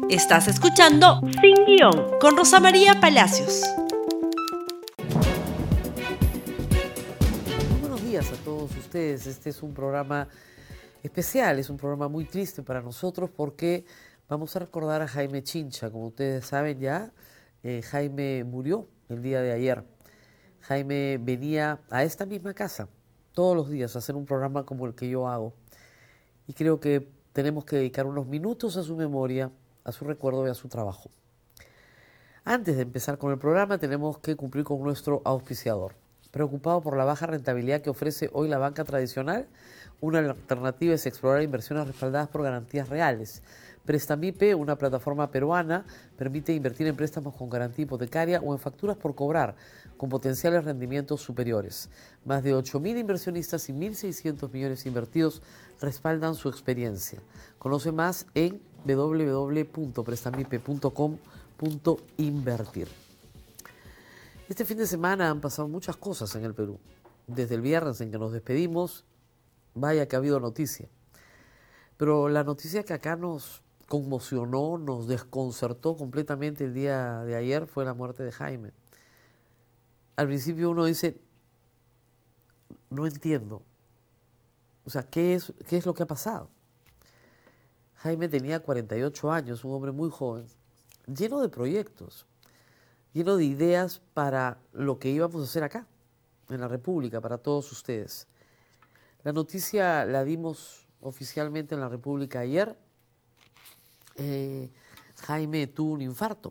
Estás escuchando Sin Guión con Rosa María Palacios. Buenos días a todos ustedes. Este es un programa especial, es un programa muy triste para nosotros porque vamos a recordar a Jaime Chincha. Como ustedes saben ya, Jaime murió el día de ayer. Jaime venía a esta misma casa todos los días a hacer un programa como el que yo hago. Y creo que tenemos que dedicar unos minutos a su memoria, a su recuerdo y a su trabajo. Antes de empezar con el programa tenemos que cumplir con nuestro auspiciador. Preocupado por la baja rentabilidad que ofrece hoy la banca tradicional, una alternativa es explorar inversiones respaldadas por garantías reales. Prestamipe, una plataforma peruana, permite invertir en préstamos con garantía hipotecaria o en facturas por cobrar, con potenciales rendimientos superiores. Más de 8.000 inversionistas y 1.600 millones invertidos respaldan su experiencia. Conoce más en www.prestamipe.com.invertir. Este fin de semana han pasado muchas cosas en el Perú. Desde el viernes en que nos despedimos, vaya que ha habido noticia. Pero la noticia que acá nos conmocionó, nos desconcertó completamente el día de ayer fue la muerte de Jaime. Al principio uno dice, no entiendo. O sea, ¿qué es lo que ha pasado? Jaime tenía 48 años, un hombre muy joven, lleno de proyectos, lleno de ideas para lo que íbamos a hacer acá, en la República, para todos ustedes. La noticia la dimos oficialmente en la República ayer. Jaime tuvo un infarto.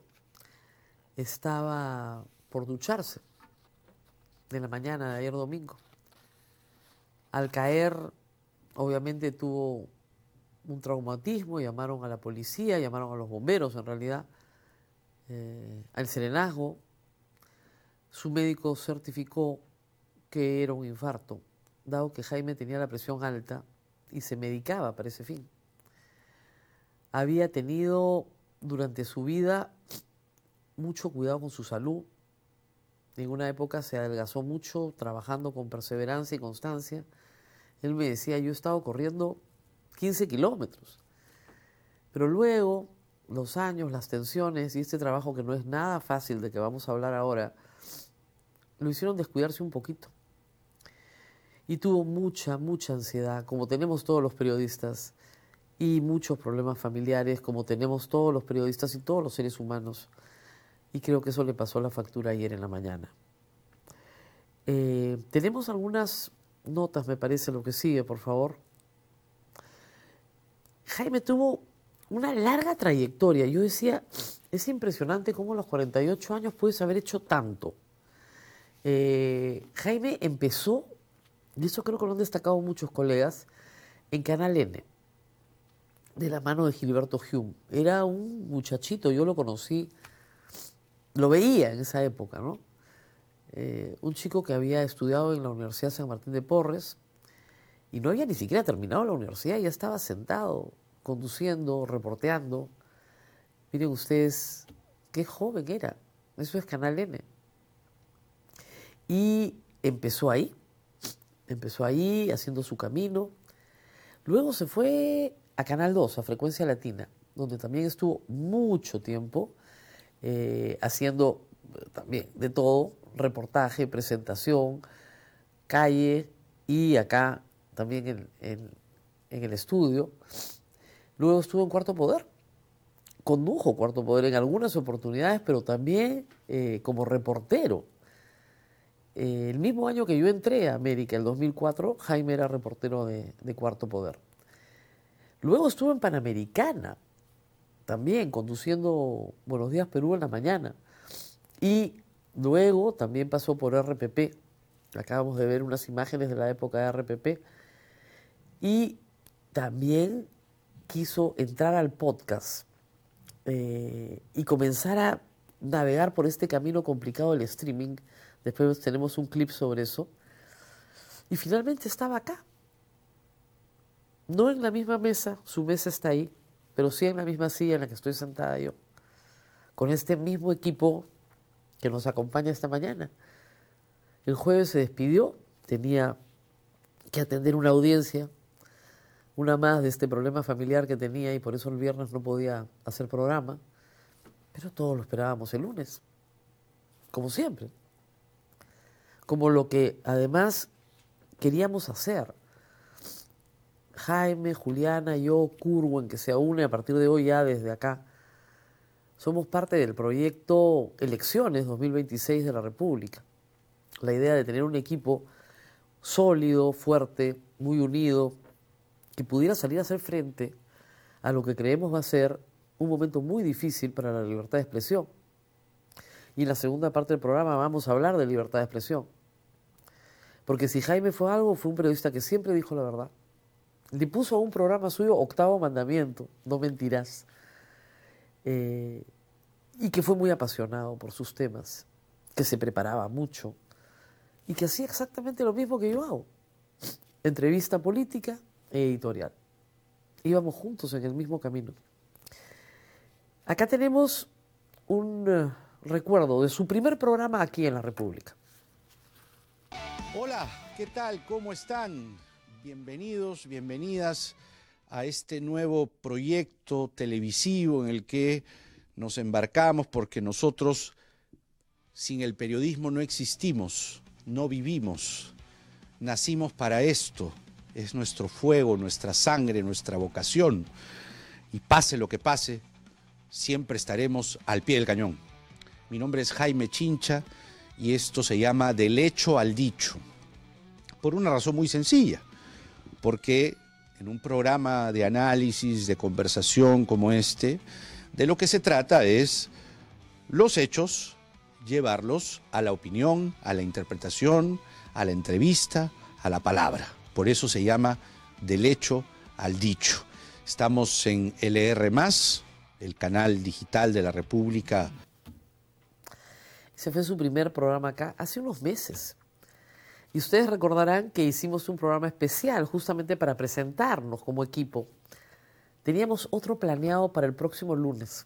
Estaba por ducharse de la mañana de ayer domingo. Al caer, obviamente tuvo un traumatismo, llamaron a la policía, llamaron a los bomberos en realidad, al serenazgo. Su médico certificó que era un infarto, dado que Jaime tenía la presión alta y se medicaba para ese fin. Había tenido durante su vida mucho cuidado con su salud. En una época se adelgazó mucho, trabajando con perseverancia y constancia. Él me decía, yo he estado corriendo 15 kilómetros. Pero luego, los años, las tensiones y este trabajo que no es nada fácil de que vamos a hablar ahora, lo hicieron descuidarse un poquito. Y tuvo mucha ansiedad, como tenemos todos los periodistas, y muchos problemas familiares, como tenemos todos los periodistas y todos los seres humanos. Y creo que eso le pasó la factura ayer en la mañana. Tenemos algunas notas, me parece, lo que sigue, por favor. Jaime tuvo una larga trayectoria. Yo decía, es impresionante cómo a los 48 años puedes haber hecho tanto. Jaime empezó, y eso creo que lo han destacado muchos colegas, en Canal N, de la mano de Gilberto Hume. Era un muchachito, yo lo conocí, lo veía en esa época, ¿no? Un chico que había estudiado en la Universidad San Martín de Porres y no había ni siquiera terminado la universidad, ya estaba sentado, conduciendo, reporteando. Miren ustedes, qué joven era. Eso es Canal N. Y empezó ahí haciendo su camino. Luego se fue a Canal 2, a Frecuencia Latina, donde también estuvo mucho tiempo haciendo también de todo, reportaje, presentación, calle y acá también en el estudio. Luego estuvo en Cuarto Poder, condujo Cuarto Poder en algunas oportunidades, pero también como reportero. El mismo año que yo entré a América, el 2004, Jaime era reportero de Cuarto Poder. Luego estuvo en Panamericana, también conduciendo Buenos Días Perú en la mañana. Y luego también pasó por RPP. Acabamos de ver unas imágenes de la época de RPP. Y también quiso entrar al podcast y comenzar a navegar por este camino complicado del streaming. Después tenemos un clip sobre eso. Y finalmente estaba acá. No en la misma mesa, su mesa está ahí, pero sí en la misma silla en la que estoy sentada yo, con este mismo equipo que nos acompaña esta mañana. El jueves se despidió, tenía que atender una audiencia una más de este problema familiar que tenía y por eso el viernes no podía hacer programa. Pero todos lo esperábamos el lunes, como siempre. Como lo que además queríamos hacer. Jaime, Juliana, yo, Curwen, que se une a partir de hoy ya desde acá. Somos parte del proyecto Elecciones 2026 de la República. La idea de tener un equipo sólido, fuerte, muy unido, que pudiera salir a hacer frente a lo que creemos va a ser un momento muy difícil para la libertad de expresión. Y en la segunda parte del programa vamos a hablar de libertad de expresión. Porque si Jaime fue algo, fue un periodista que siempre dijo la verdad. Le puso a un programa suyo Octavo Mandamiento, no mentirás. Y que fue muy apasionado por sus temas, que se preparaba mucho y que hacía exactamente lo mismo que yo hago. Entrevista política e editorial. Íbamos juntos en el mismo camino. Acá tenemos un recuerdo de su primer programa aquí en la República. Hola, ¿qué tal? ¿Cómo están? Bienvenidos, bienvenidas a este nuevo proyecto televisivo en el que nos embarcamos porque nosotros sin el periodismo no existimos, no vivimos, nacimos para esto, es nuestro fuego, nuestra sangre, nuestra vocación y pase lo que pase, siempre estaremos al pie del cañón. Mi nombre es Jaime Chincha y esto se llama Del Hecho al Dicho, por una razón muy sencilla, porque en un programa de análisis, de conversación como este, de lo que se trata es los hechos, llevarlos a la opinión, a la interpretación, a la entrevista, a la palabra. Por eso se llama Del Hecho al Dicho. Estamos en LR+, el canal digital de la República. Ese fue su primer programa acá hace unos meses. Y ustedes recordarán que hicimos un programa especial justamente para presentarnos como equipo. Teníamos otro planeado para el próximo lunes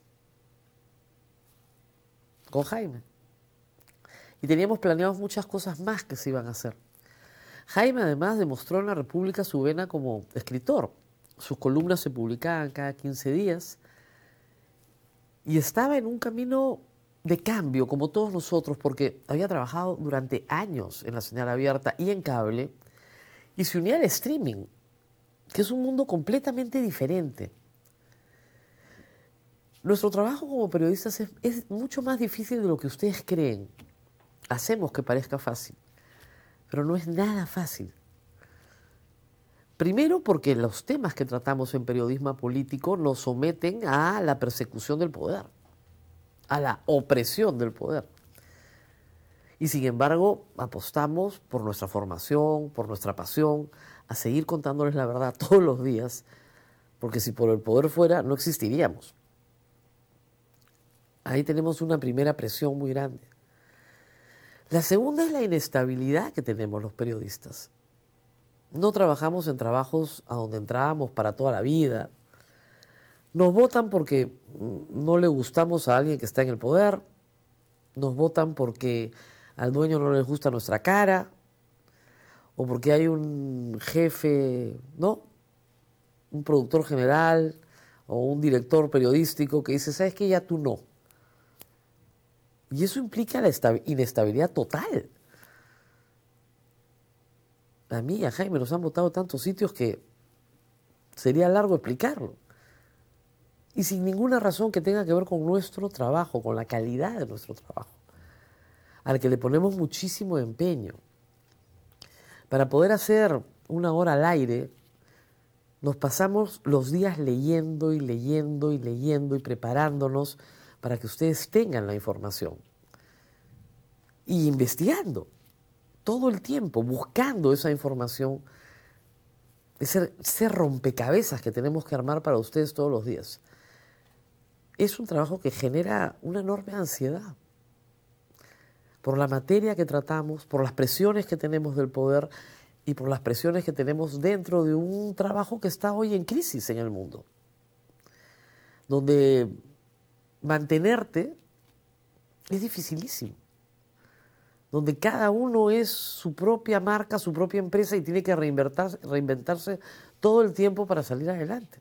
con Jaime. Y teníamos planeados muchas cosas más que se iban a hacer. Jaime además demostró en la República su vena como escritor. Sus columnas se publicaban cada 15 días y estaba en un camino de cambio, como todos nosotros, porque había trabajado durante años en la señal abierta y en cable, y se unía al streaming, que es un mundo completamente diferente. Nuestro trabajo como periodistas es mucho más difícil de lo que ustedes creen. Hacemos que parezca fácil, pero no es nada fácil. Primero porque los temas que tratamos en periodismo político nos someten a la persecución del poder, a la opresión del poder. Y sin embargo, apostamos por nuestra formación, por nuestra pasión, a seguir contándoles la verdad todos los días, porque si por el poder fuera, no existiríamos. Ahí tenemos una primera presión muy grande. La segunda es la inestabilidad que tenemos los periodistas. No trabajamos en trabajos a donde entrábamos para toda la vida. Nos votan porque no le gustamos a alguien que está en el poder. Nos votan porque al dueño no les gusta nuestra cara. O porque hay un jefe, ¿no? Un productor general o un director periodístico que dice, ¿sabes qué? Ya tú no. Y eso implica la inestabilidad total. A mí y a Jaime nos han votado tantos sitios que sería largo explicarlo. Y sin ninguna razón que tenga que ver con nuestro trabajo, con la calidad de nuestro trabajo, al que le ponemos muchísimo empeño. Para poder hacer una hora al aire, nos pasamos los días leyendo y leyendo y leyendo y preparándonos para que ustedes tengan la información. Y investigando todo el tiempo, buscando esa información, ese rompecabezas que tenemos que armar para ustedes todos los días. Es un trabajo que genera una enorme ansiedad por la materia que tratamos, por las presiones que tenemos del poder y por las presiones que tenemos dentro de un trabajo que está hoy en crisis en el mundo, donde mantenerte es dificilísimo. donde cada uno es su propia marca, su propia empresa y tiene que reinventarse todo el tiempo para salir adelante.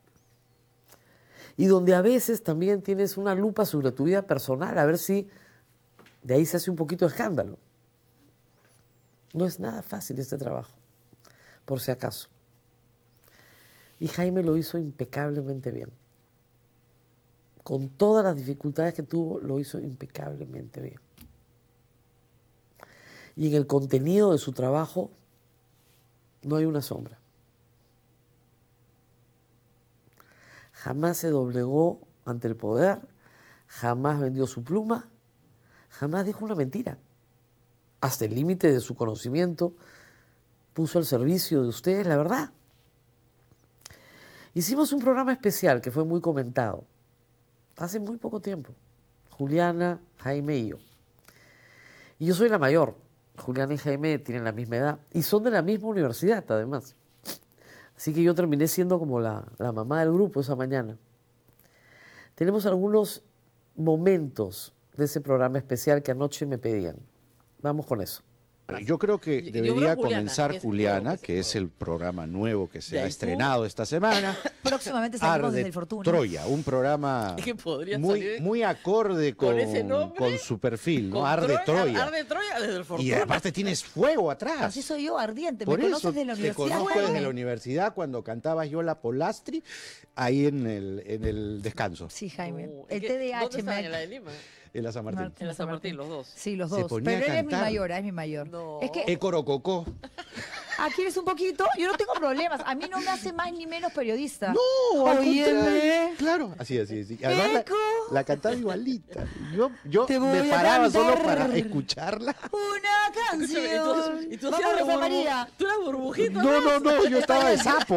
Y donde a veces también tienes una lupa sobre tu vida personal, a ver si de ahí se hace un poquito de escándalo. No es nada fácil este trabajo, por si acaso. Y Jaime lo hizo impecablemente bien. Con todas las dificultades que tuvo, lo hizo impecablemente bien. Y en el contenido de su trabajo no hay una sombra. Jamás se doblegó ante el poder, jamás vendió su pluma, jamás dijo una mentira. Hasta el límite de su conocimiento puso al servicio de ustedes la verdad. Hicimos un programa especial que fue muy comentado hace muy poco tiempo. Juliana, Jaime y yo. Y yo soy la mayor. Juliana y Jaime tienen la misma edad y son de la misma universidad, además. Así que yo terminé siendo como la mamá del grupo esa mañana. Tenemos algunos momentos de ese programa especial que anoche me pedían. Vamos con eso. Yo creo que Yo debería creo Juliana, comenzar que es Juliana, nuevo, que es el programa nuevo que se De ha ahí tú. estrenado esta semana. Próximamente salimos Arde desde el Fortuna. Troya, un programa Es que podría muy, salir muy acorde con ese nombre, con su perfil, ¿no? con Arde Troya. Arde Troya desde el Y Fortuna. aparte tienes fuego atrás. Así soy yo, ardiente. Por ¿Me eso conoces de la te universidad? conozco desde la Jaime? universidad cuando cantabas yo la Polastri ahí en el descanso, Sí, Jaime. No, el es que, TDAH ¿dónde estaban? me... ¿En la de Lima? en la San Martín. En la San Martín, los dos. Sí, los Se dos. ponía Pero a él es mi cantar. mayor, es mi mayor. No. Es que Ecorococó. aquí eres un poquito, yo no tengo problemas. A mí no me hace más ni menos periodista. No, al Óyeme. contrario. Claro, así. Además, Eco. la cantaba igualita. Yo Te me voy a paraba solo cantar. para escucharla. Una Escúchame, canción. y tú Vamos, hacías de Rosa María. Tú eras burbujita. No, yo estaba de sapo.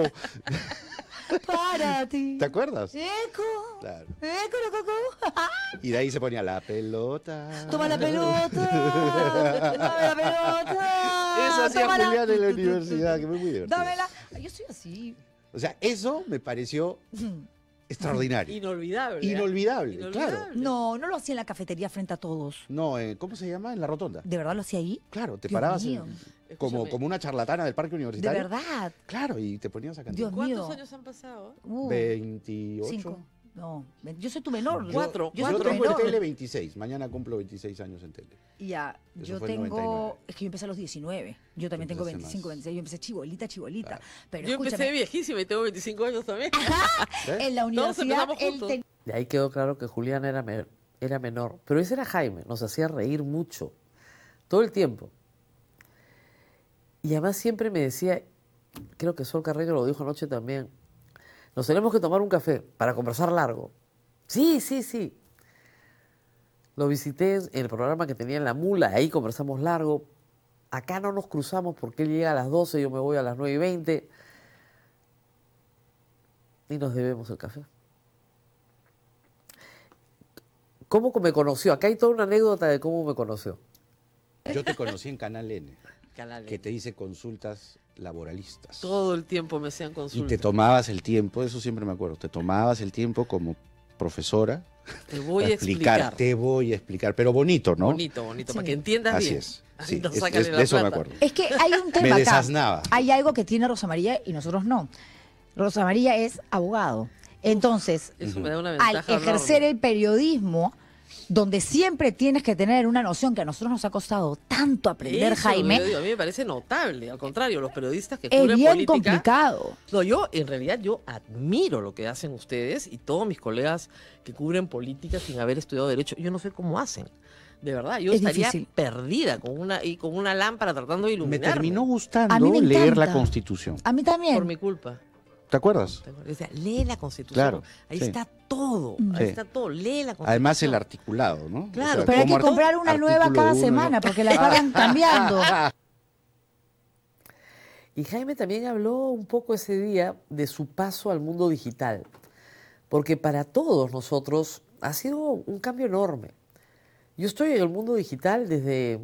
Para ti. ¿Te acuerdas? Eco. Claro. Eco, loco. Y de ahí se ponía la pelota. Toma la pelota. Toma la pelota. Eso hacía Tómala. Julián en la universidad, que fue muy divertido. Dámela. Yo soy así. O sea, eso me pareció extraordinario. Inolvidable. ¿eh? Inolvidable, claro. No, no lo hacía en la cafetería frente a todos. No, ¿cómo se llama? En la rotonda. ¿De verdad lo hacía ahí? Claro, te Dios parabas mío. como Escúchame. una charlatana del parque De universitario. verdad. Claro, y te ponías a cantar. Dios ¿Cuántos mío. años han pasado? 28. 5. No, yo soy tu menor. Yo- Cuatro. Yo Yo soy tu tengo en menor. tele 26. Mañana cumplo 26 años en tele. Y ya, Eso yo fue en tengo. 99. Es que yo empecé a los 19. Yo también Tú tengo empezaste 25, más. 26. Yo empecé chibolita. Claro. Pero Yo empecé escúchame, viejísima y tengo 25 años también. en la Todos universidad empezamos él juntos. De ahí quedó claro que Julián era menor. Pero ese era Jaime, nos hacía reír mucho, todo el tiempo. Y además siempre me decía, creo que Sol Carreño lo dijo anoche también, nos tenemos que tomar un café para conversar largo. Sí. Lo visité en el programa que tenía en La Mula, ahí conversamos largo. Acá no nos cruzamos porque él llega a las 12, yo me voy a las 9:20. Y nos debemos el café. ¿Cómo me conoció? Acá hay toda una anécdota de cómo me conoció. Yo te conocí en Canal N, Canal que te hice consultas laboralistas. Todo el tiempo me hacían Y consultas. te tomabas el tiempo, eso siempre me acuerdo, te tomabas el tiempo como profesora. Te voy a explicar. Te voy a explicar, pero bonito, ¿no? Bonito, Sí. para que entiendas Así bien. es. Ay, Sí, no, es- sácale de la eso me plata. acuerdo. Es que hay un tema Me acá. desasnaba. Hay algo que tiene Rosa María y nosotros no. Rosa María es abogado. Entonces, Eso me da una al ventaja ejercer enorme. el periodismo, donde siempre tienes que tener una noción que a nosotros nos ha costado tanto aprender, Eso, Jaime, yo digo, a mí me parece notable. Al contrario, los periodistas que es cubren bien política. complicado. No, yo en realidad yo admiro lo que hacen ustedes y todos mis colegas que cubren política sin haber estudiado derecho. Yo no sé cómo hacen. De verdad, yo Es estaría difícil. perdida con una lámpara tratando de Me iluminarme. terminó A gustando mí me leer la encanta. Constitución. A mí también. por mi culpa. ¿Te acuerdas? O sea, lee la Constitución. Claro, Ahí sí. está todo. Sí. Ahí está todo. Lee la Constitución. Además el articulado, ¿no? Claro, Pero hay que como comprar una nueva artículo cada uno, semana porque la pagan cambiando. Y Jaime también habló un poco ese día de su paso al mundo digital, porque para todos nosotros ha sido un cambio enorme. Yo estoy en el mundo digital desde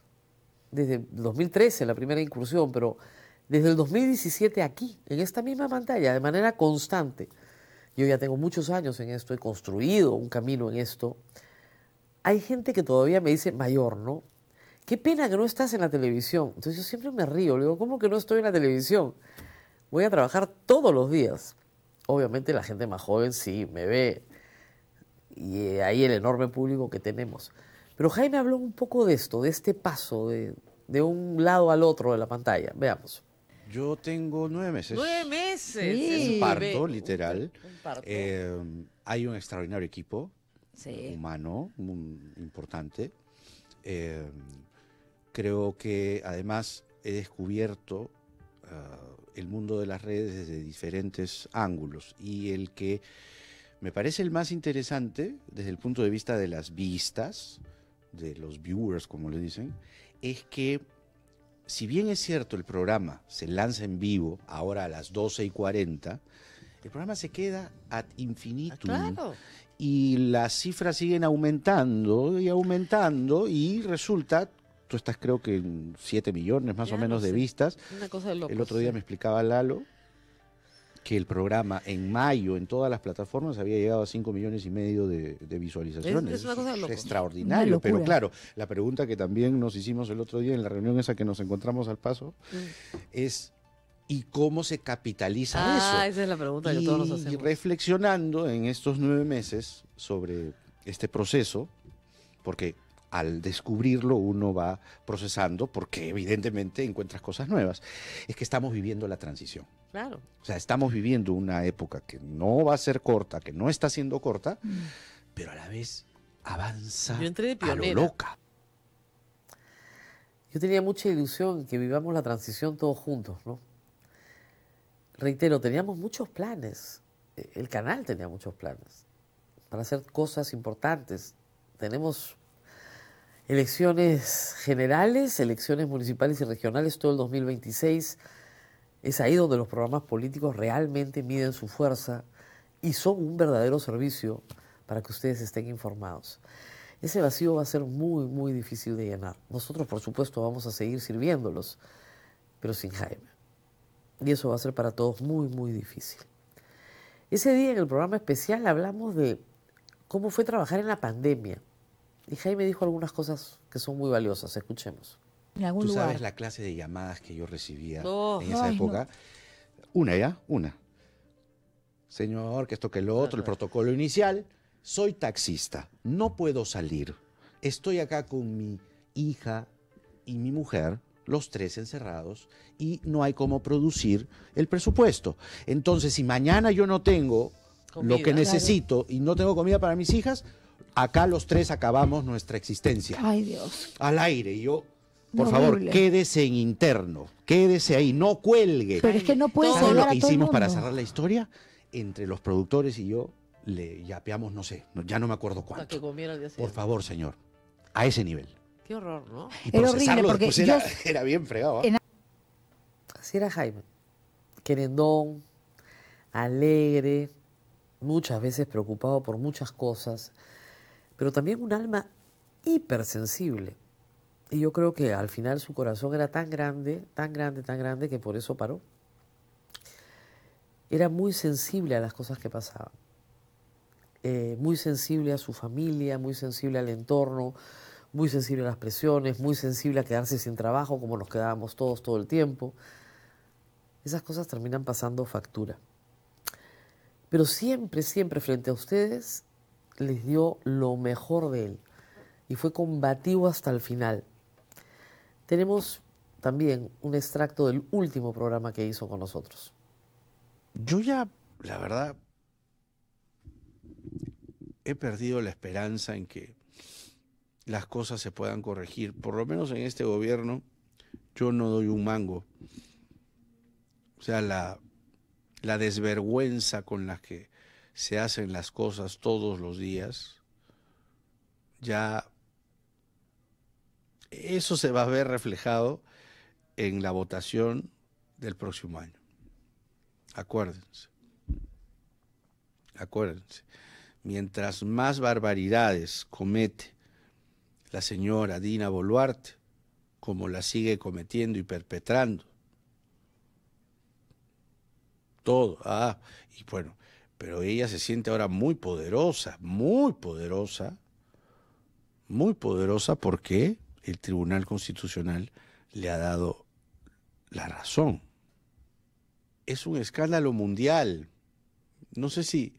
2013, la primera incursión, pero desde el 2017 aquí, en esta misma pantalla, de manera constante. Yo ya tengo muchos años en esto, he construido un camino en esto. Hay gente que todavía me dice mayor, ¿no? qué pena que no estás en la televisión. Entonces yo siempre me río, le digo, ¿cómo que no estoy en la televisión? Voy a trabajar todos los días. Obviamente la gente más joven sí me ve, y ahí el enorme público que tenemos. Pero Jaime habló un poco de esto, de este paso de un lado al otro de la pantalla. Veamos. Yo tengo 9 meses. 9 meses. Sí. Un parto, literal. Un parto. Hay un extraordinario equipo Sí. humano, muy importante. Creo que además he descubierto el mundo de las redes desde diferentes ángulos, y el que me parece el más interesante desde el punto de vista de las vistas, de los viewers, como le dicen, es que si bien es cierto el programa se lanza en vivo ahora a las 12:40, el programa se queda ad infinitum. Claro. Y las cifras siguen aumentando y aumentando, y resulta, tú estás creo que en 7 millones más Ya o menos no de sé. vistas. Una cosa de locos. El otro día me explicaba Lalo que el programa en mayo en todas las plataformas había llegado a 5,5 millones de visualizaciones. Es una cosa de Es locos. extraordinario. Una locura. Pero claro, la pregunta que también nos hicimos el otro día en la reunión esa que nos encontramos al paso es, ¿y cómo se capitaliza eso? Esa es la pregunta que todos nos hacemos. Reflexionando en estos 9 meses sobre este proceso, porque al descubrirlo uno va procesando, porque evidentemente encuentras cosas nuevas, es que estamos viviendo la transición. Claro. O sea, estamos viviendo una época que no va a ser corta, que no está siendo corta, pero a la vez avanza Yo entré de a lo pionera. loca. Yo tenía mucha ilusión que vivamos la transición todos juntos, ¿no? Reitero, teníamos muchos planes. El canal tenía muchos planes para hacer cosas importantes. Tenemos elecciones generales, elecciones municipales y regionales todo el 2026. Es ahí donde los programas políticos realmente miden su fuerza y son un verdadero servicio para que ustedes estén informados. Ese vacío va a ser muy, muy difícil de llenar. Nosotros, por supuesto, vamos a seguir sirviéndolos, pero sin Jaime. Y eso va a ser para todos muy, muy difícil. Ese día en el programa especial hablamos de cómo fue trabajar en la pandemia. Y Jaime dijo algunas cosas que son muy valiosas. Escuchemos. En algún Tú lugar. sabes la clase de llamadas que yo recibía Oh. en esa Ay, época. Una. Señor, que esto que lo otro, el protocolo inicial. Soy taxista, no puedo salir. Estoy acá con mi hija y mi mujer, los 3 encerrados, y no hay cómo producir el presupuesto. Entonces, si mañana yo no tengo Comida. lo que necesito y no tengo comida para mis hijas, acá los 3 acabamos nuestra existencia. Ay, Dios. Al aire. Y yo, por No, favor, horrible. quédese en interno, quédese ahí, no cuelgue. Pero es que no puedes ¿Sabes salvar lo a que todo el hicimos para mundo. cerrar la historia? Entre los productores y yo le yapeamos, no sé, ya no me acuerdo Hasta que cuánto. comiera el día Por siguiente. favor, señor, a ese nivel. Qué horror, ¿no? Y Era horrible, procesarlo porque después yo- era bien fregado. ¿ah? En- Así era Jaime. Querendón, alegre, muchas veces preocupado por muchas cosas, pero también un alma hipersensible. Y yo creo que al final su corazón era tan grande, tan grande, tan grande, que por eso paró. Era muy sensible a las cosas que pasaban. Muy sensible a su familia, muy sensible al entorno, muy sensible a las presiones, muy sensible a quedarse sin trabajo, como nos quedábamos todos todo el tiempo. Esas cosas terminan pasando factura. Pero siempre, siempre frente a ustedes les dio lo mejor de él y fue combativo hasta el final. Tenemos también un extracto del último programa que hizo con nosotros. Yo ya, la verdad, he perdido la esperanza en que las cosas se puedan corregir. Por lo menos en este gobierno, yo no doy un mango. O sea, la desvergüenza con la que se hacen las cosas todos los días, ya eso se va a ver reflejado en la votación del próximo año. Acuérdense. Acuérdense. Mientras más barbaridades comete la señora Dina Boluarte, como la sigue cometiendo y perpetrando, todo, y bueno, pero ella se siente ahora muy poderosa, muy poderosa, muy poderosa porque el Tribunal Constitucional le ha dado la razón. Es un escándalo mundial. No sé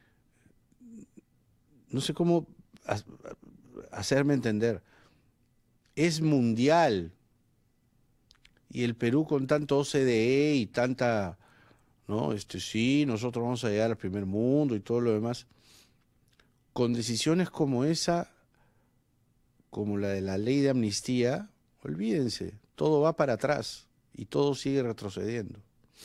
cómo hacerme entender. Es mundial. Y el Perú con tanto OCDE y tanta, ¿no? Sí, nosotros vamos a llegar al primer mundo y todo lo demás. Con decisiones como esa, como la de la ley de amnistía, olvídense, todo va para atrás y todo sigue retrocediendo.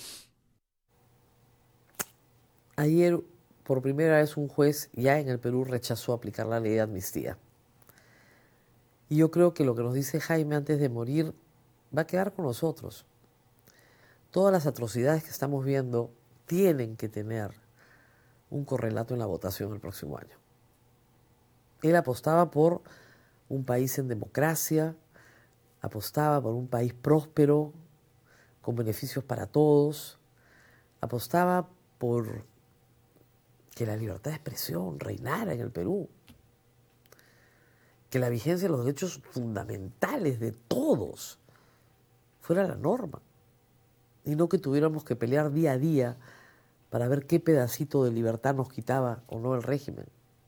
Ayer, por primera vez, un juez ya en el Perú rechazó aplicar la ley de amnistía. Y yo creo que lo que nos dice Jaime antes de morir va a quedar con nosotros. Todas las atrocidades que estamos viendo tienen que tener un correlato en la votación el próximo año. Él apostaba por un país en democracia, apostaba por un país próspero, con beneficios para todos, apostaba por que la libertad de expresión reinara en el Perú, que la vigencia de los derechos fundamentales de todos fuera la norma, y no que tuviéramos que pelear día a día para ver qué pedacito de libertad nos quitaba o no el régimen.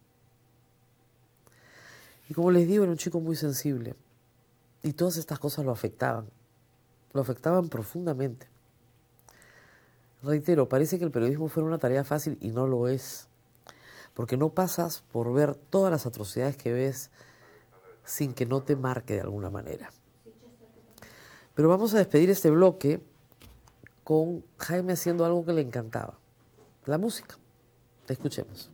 Y como les digo, era un chico muy sensible, y todas estas cosas lo afectaban profundamente. Reitero, parece que el periodismo fuera una tarea fácil y no lo es, porque no pasas por ver todas las atrocidades que ves sin que no te marque de alguna manera. Pero vamos a despedir este bloque con Jaime haciendo algo que le encantaba, la música. Escuchemos.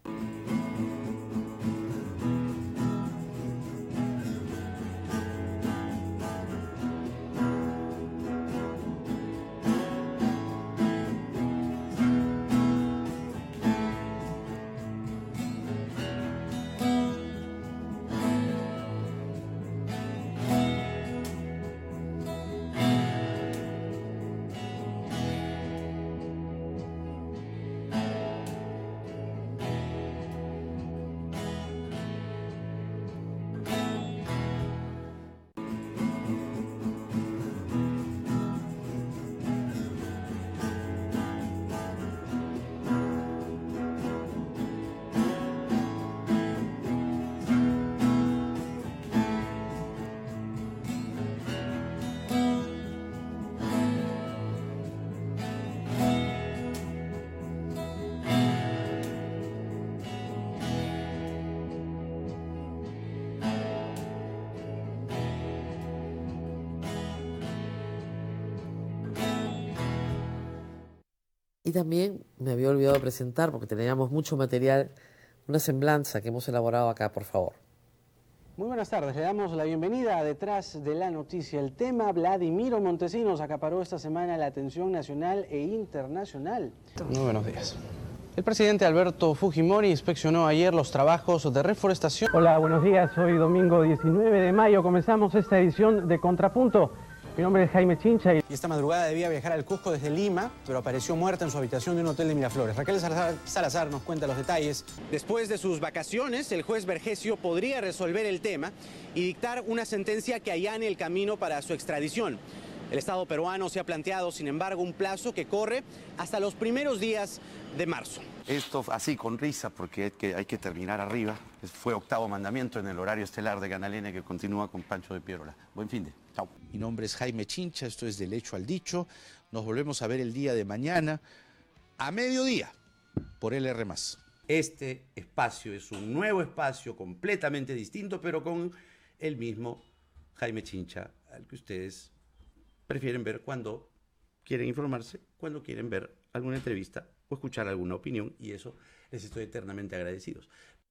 Y también me había olvidado presentar, porque teníamos mucho material, una semblanza que hemos elaborado acá, por favor. Muy buenas tardes, le damos la bienvenida a Detrás de la Noticia. El tema Vladimiro Montesinos acaparó esta semana la atención nacional e internacional. Muy buenos días. El presidente Alberto Fujimori inspeccionó ayer los trabajos de reforestación. Hola, buenos días. Hoy domingo 19 de mayo comenzamos esta edición de Contrapunto. Mi nombre es Jaime Chincha. Y esta madrugada debía viajar al Cusco desde Lima, pero apareció muerta en su habitación de un hotel de Miraflores. Raquel Salazar nos cuenta los detalles. Después de sus vacaciones, el juez Vergesio podría resolver el tema y dictar una sentencia que allane el camino para su extradición. El Estado peruano se ha planteado, sin embargo, un plazo que corre hasta los primeros días de marzo. Esto así, con risa, porque hay que terminar arriba. Fue octavo mandamiento en el horario estelar de Canal N, que continúa con Pancho de Piérola. Buen fin de. Chao. Mi nombre es Jaime Chincha, esto es Del Hecho al Dicho. Nos volvemos a ver el día de mañana, a mediodía, por LR+. Este espacio es un nuevo espacio completamente distinto, pero con el mismo Jaime Chincha, al que ustedes prefieren ver cuando quieren informarse, cuando quieren ver alguna entrevista o escuchar alguna opinión, y eso les estoy eternamente agradecidos.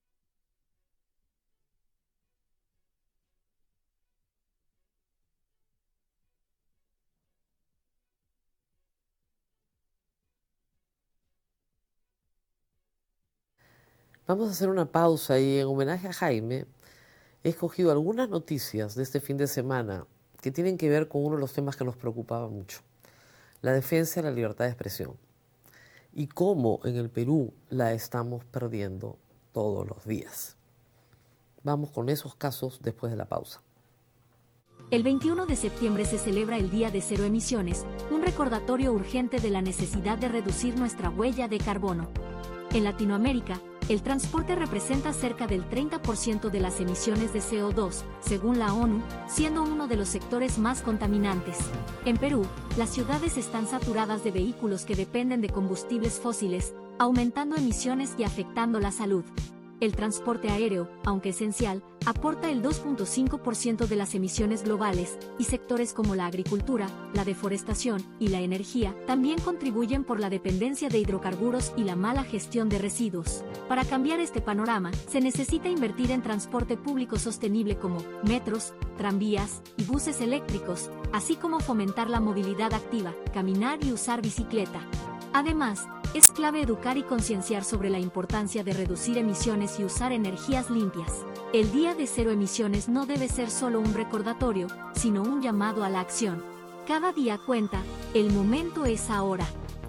Vamos a hacer una pausa y en homenaje a Jaime he escogido algunas noticias de este fin de semana que tienen que ver con uno de los temas que nos preocupaba mucho, la defensa de la libertad de expresión y cómo en el Perú la estamos perdiendo todos los días. Vamos con esos casos después de la pausa. El 21 de septiembre se celebra el Día de Cero Emisiones, un recordatorio urgente de la necesidad de reducir nuestra huella de carbono. En Latinoamérica, el transporte representa cerca del 30% de las emisiones de CO2, según la ONU, siendo uno de los sectores más contaminantes. En Perú, las ciudades están saturadas de vehículos que dependen de combustibles fósiles, aumentando emisiones y afectando la salud. El transporte aéreo, aunque esencial, aporta el 2.5% de las emisiones globales, y sectores como la agricultura, la deforestación y la energía también contribuyen por la dependencia de hidrocarburos y la mala gestión de residuos. Para cambiar este panorama, se necesita invertir en transporte público sostenible como metros, tranvías y buses eléctricos, así como fomentar la movilidad activa, caminar y usar bicicleta. Además, es clave educar y concienciar sobre la importancia de reducir emisiones y usar energías limpias. El Día de Cero Emisiones no debe ser solo un recordatorio, sino un llamado a la acción. Cada día cuenta, el momento es ahora.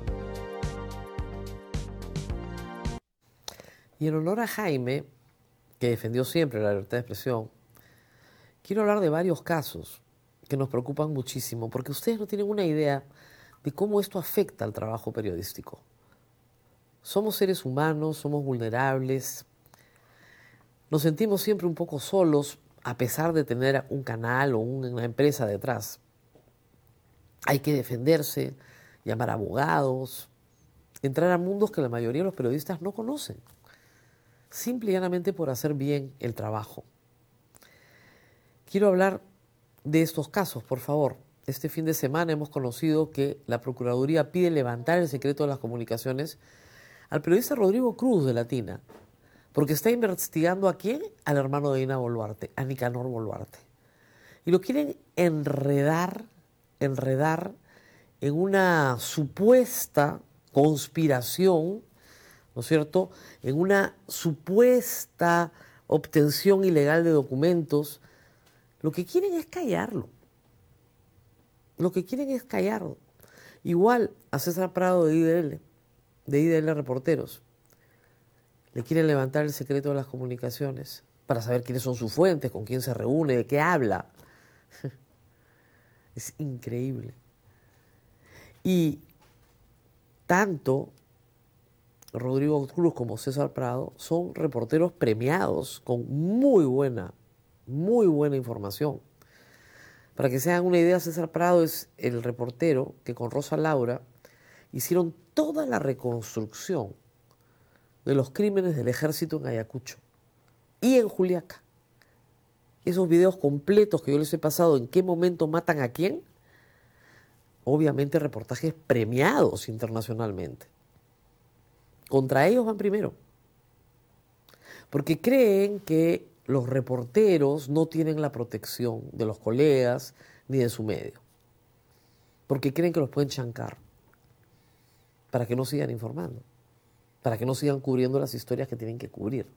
Y en honor a Jaime, que defendió siempre la libertad de expresión, quiero hablar de varios casos que nos preocupan muchísimo, porque ustedes no tienen una idea de cómo esto afecta al trabajo periodístico. Somos seres humanos, somos vulnerables, nos sentimos siempre un poco solos a pesar de tener un canal o una empresa detrás. Hay que defenderse, llamar a abogados, entrar a mundos que la mayoría de los periodistas no conocen, simple y llanamente por hacer bien el trabajo. Quiero hablar de estos casos, por favor. Este fin de semana hemos conocido que la Procuraduría pide levantar el secreto de las comunicaciones al periodista Rodrigo Cruz de Latina, porque está investigando ¿a quién? Al hermano de Dina Boluarte, a Nicanor Boluarte. Y lo quieren enredar en una supuesta conspiración, ¿no es cierto?, en una supuesta obtención ilegal de documentos. Lo que quieren es callarlo. Igual a César Prado de IDL Reporteros. Le quieren levantar el secreto de las comunicaciones para saber quiénes son sus fuentes, con quién se reúne, de qué habla. Es increíble. Y tanto Rodrigo Cruz como César Prado son reporteros premiados con muy buena información. Para que se hagan una idea, César Prado es el reportero que con Rosa Laura hicieron toda la reconstrucción de los crímenes del ejército en Ayacucho y en Juliaca. Esos videos completos que yo les he pasado, en qué momento matan a quién, obviamente reportajes premiados internacionalmente. Contra ellos van primero, porque creen que los reporteros no tienen la protección de los colegas ni de su medio, porque creen que los pueden chancar para que no sigan informando, para que no sigan cubriendo las historias que tienen que cubrir.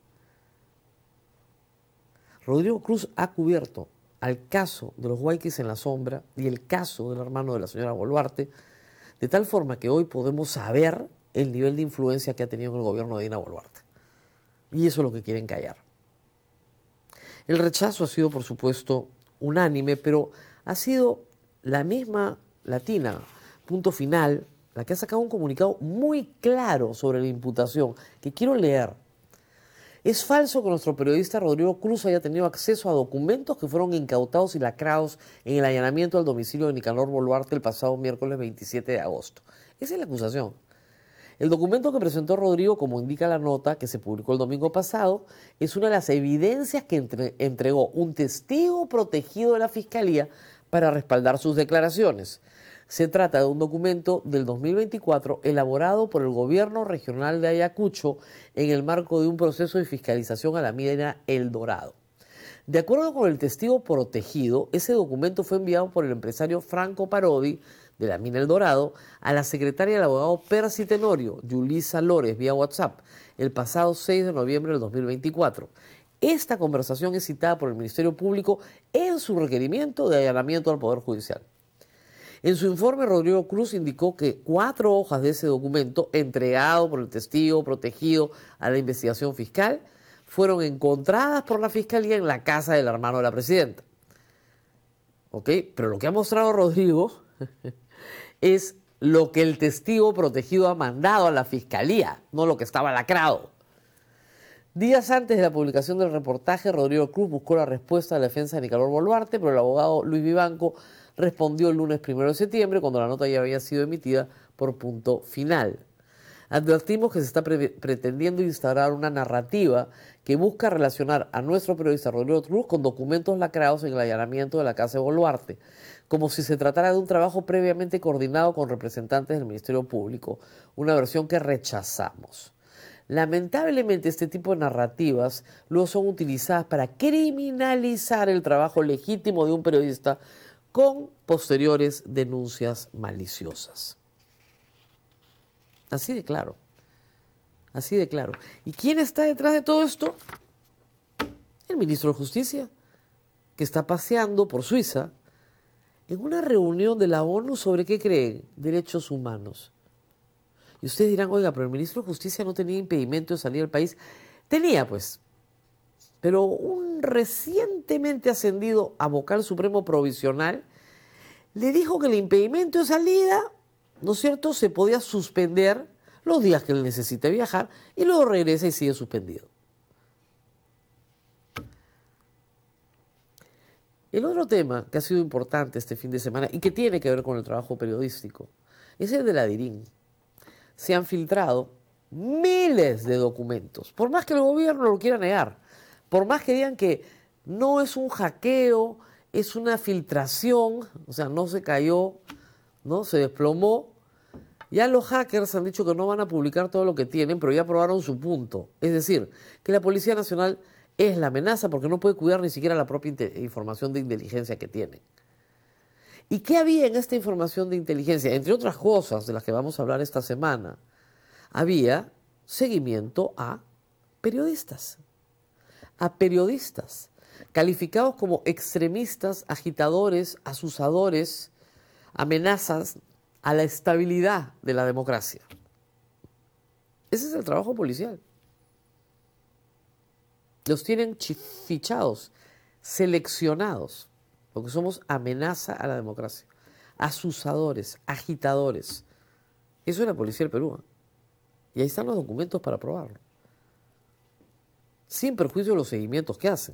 Rodrigo Cruz ha cubierto al caso de los Guayquis en la sombra y el caso del hermano de la señora Boluarte, de tal forma que hoy podemos saber el nivel de influencia que ha tenido en el gobierno de Dina Boluarte. Y eso es lo que quieren callar. El rechazo ha sido, por supuesto, unánime, pero ha sido la misma Latina, Punto Final, la que ha sacado un comunicado muy claro sobre la imputación, que quiero leer. Es falso que nuestro periodista Rodrigo Cruz haya tenido acceso a documentos que fueron incautados y lacrados en el allanamiento al domicilio de Nicanor Boluarte el pasado miércoles 27 de agosto. Esa es la acusación. El documento que presentó Rodrigo, como indica la nota que se publicó el domingo pasado, es una de las evidencias que entregó un testigo protegido de la Fiscalía para respaldar sus declaraciones. Se trata de un documento del 2024 elaborado por el Gobierno Regional de Ayacucho en el marco de un proceso de fiscalización a la mina El Dorado. De acuerdo con el testigo protegido, ese documento fue enviado por el empresario Franco Parodi de la mina El Dorado a la secretaria del abogado Percy Tenorio, Yulisa Lores, vía WhatsApp, el pasado 6 de noviembre del 2024. Esta conversación es citada por el Ministerio Público en su requerimiento de allanamiento al Poder Judicial. En su informe, Rodrigo Cruz indicó que 4 hojas de ese documento, entregado por el testigo protegido a la investigación fiscal, fueron encontradas por la Fiscalía en la casa del hermano de la presidenta. ¿ok? Pero lo que ha mostrado Rodrigo es lo que el testigo protegido ha mandado a la fiscalía, no lo que estaba lacrado. Días antes de la publicación del reportaje, Rodrigo Cruz buscó la respuesta de la defensa de Nicanor Boluarte, pero el abogado Luis Vivanco respondió el lunes 1 de septiembre, cuando la nota ya había sido emitida por Punto Final. Advertimos que se está pretendiendo instaurar una narrativa que busca relacionar a nuestro periodista Rodrigo Cruz con documentos lacrados en el allanamiento de la casa de Boluarte, como si se tratara de un trabajo previamente coordinado con representantes del Ministerio Público, una versión que rechazamos. Lamentablemente, este tipo de narrativas luego son utilizadas para criminalizar el trabajo legítimo de un periodista con posteriores denuncias maliciosas. Así de claro. Así de claro. ¿Y quién está detrás de todo esto? El ministro de Justicia, que está paseando por Suiza en una reunión de la ONU sobre, ¿qué creen? Derechos humanos. Y ustedes dirán, oiga, pero el ministro de Justicia no tenía impedimento de salir del país. Tenía, pues. Pero un recientemente ascendido a vocal supremo provisional le dijo que el impedimento de salida, ¿no es cierto?, se podía suspender los días que él necesite viajar y luego regresa y sigue suspendido. El otro tema que ha sido importante este fin de semana y que tiene que ver con el trabajo periodístico es el de la DIRIN. Se han filtrado miles de documentos, por más que el gobierno lo quiera negar, por más que digan que no es un hackeo, es una filtración, o sea, no se cayó, ¿no? Se desplomó. Ya los hackers han dicho que no van a publicar todo lo que tienen, pero ya probaron su punto. Es decir, que la Policía Nacional es la amenaza porque no puede cuidar ni siquiera la propia información de inteligencia que tiene. ¿Y qué había en esta información de inteligencia? Entre otras cosas de las que vamos a hablar esta semana, había seguimiento a periodistas. A periodistas calificados como extremistas, agitadores, asusadores, amenazas a la estabilidad de la democracia. Ese es el trabajo policial. Los tienen fichados, seleccionados, porque somos amenaza a la democracia. Asusadores, agitadores. Eso es la policía del Perú. Y ahí están los documentos para probarlo. Sin perjuicio de los seguimientos que hacen.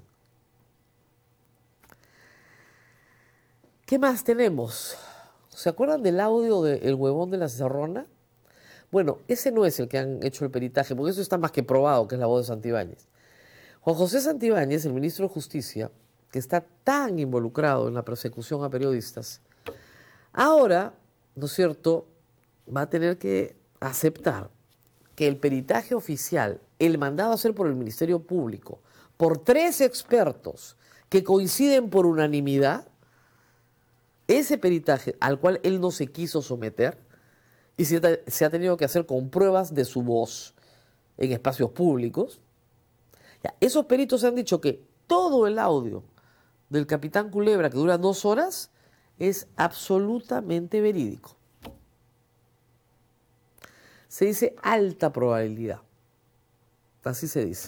¿Qué más tenemos? ¿Se acuerdan del audio del huevón de la Cerrona? Bueno, ese no es el que han hecho el peritaje, porque eso está más que probado, que es la voz de Santibáñez. Juan José Santibáñez, el ministro de Justicia, que está tan involucrado en la persecución a periodistas, ahora, ¿no es cierto?, va a tener que aceptar que el peritaje oficial, el mandado a hacer por el Ministerio Público, por 3 expertos que coinciden por unanimidad, ese peritaje al cual él no se quiso someter y se ha tenido que hacer con pruebas de su voz en espacios públicos, ya, esos peritos han dicho que todo el audio del capitán Culebra, que dura 2 horas, es absolutamente verídico. Se dice alta probabilidad. Así se dice.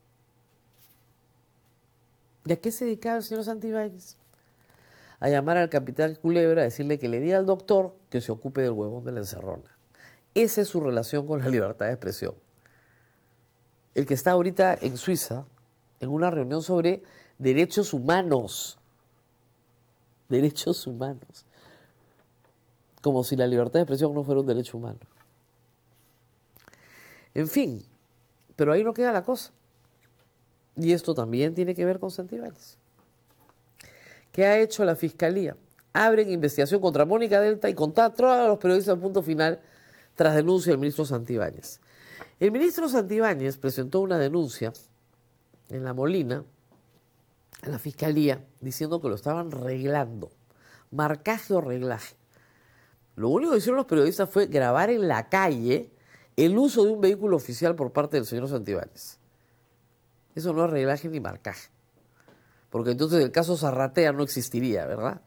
¿Y a qué se dedicaba el señor Santibáñez? A llamar al capitán Culebra, a decirle que le diga al doctor que se ocupe del huevón de la Encerrona. Esa es su relación con la libertad de expresión. El que está ahorita en Suiza, en una reunión sobre derechos humanos. Derechos humanos. Como si la libertad de expresión no fuera un derecho humano. En fin, pero ahí no queda la cosa. Y esto también tiene que ver con Santibáñez. ¿Qué ha hecho la Fiscalía? Abren investigación contra Mónica Delta y contra todos los periodistas en Punto Final tras denuncia del ministro Santibáñez. El ministro Santibáñez presentó una denuncia en La Molina, a la Fiscalía, diciendo que lo estaban reglando. Marcaje o reglaje. Lo único que hicieron los periodistas fue grabar en la calle el uso de un vehículo oficial por parte del señor Santibáñez. Eso no es reglaje ni marcaje. Porque entonces el caso Zarratea no existiría, ¿verdad?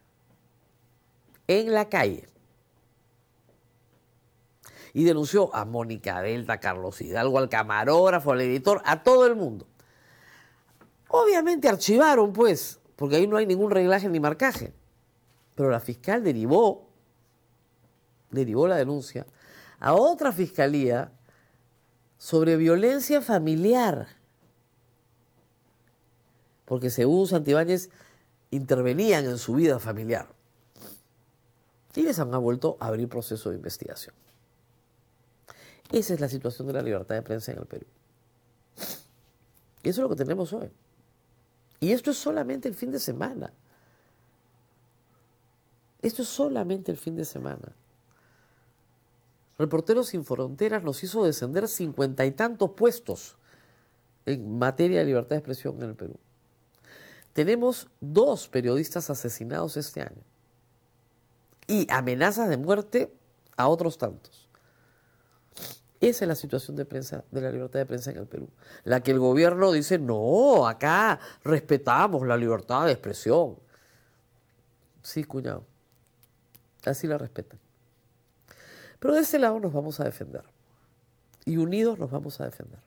En la calle. Y denunció a Mónica Delta, a Carlos Hidalgo, al camarógrafo, al editor, a todo el mundo. Obviamente archivaron, pues, porque ahí no hay ningún reglaje ni marcaje. Pero la fiscal derivó la denuncia a otra fiscalía sobre violencia familiar. Porque según Santibáñez intervenían en su vida familiar. Y les han vuelto a abrir proceso de investigación. Esa es la situación de la libertad de prensa en el Perú. Y eso es lo que tenemos hoy. Y esto es solamente el fin de semana. Esto es solamente el fin de semana. Reporteros Sin Fronteras nos hizo descender 50 y tantos puestos en materia de libertad de expresión en el Perú. Tenemos 2 periodistas asesinados este año. Y amenazas de muerte a otros tantos. Esa es la situación de prensa, de la libertad de prensa en el Perú. La que el gobierno dice, no, acá respetamos la libertad de expresión. Sí, cuñado. Así la respetan. Pero de ese lado nos vamos a defender. Y unidos nos vamos a defender.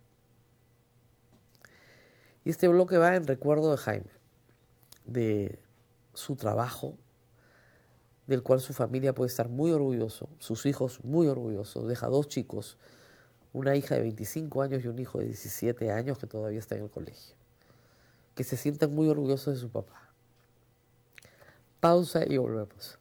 Y este bloque va en recuerdo de Jaime, de su trabajo, del cual su familia puede estar muy orgulloso, sus hijos muy orgullosos. Deja 2 chicos, una hija de 25 años y un hijo de 17 años que todavía está en el colegio. Que se sientan muy orgullosos de su papá. Pausa y volvemos.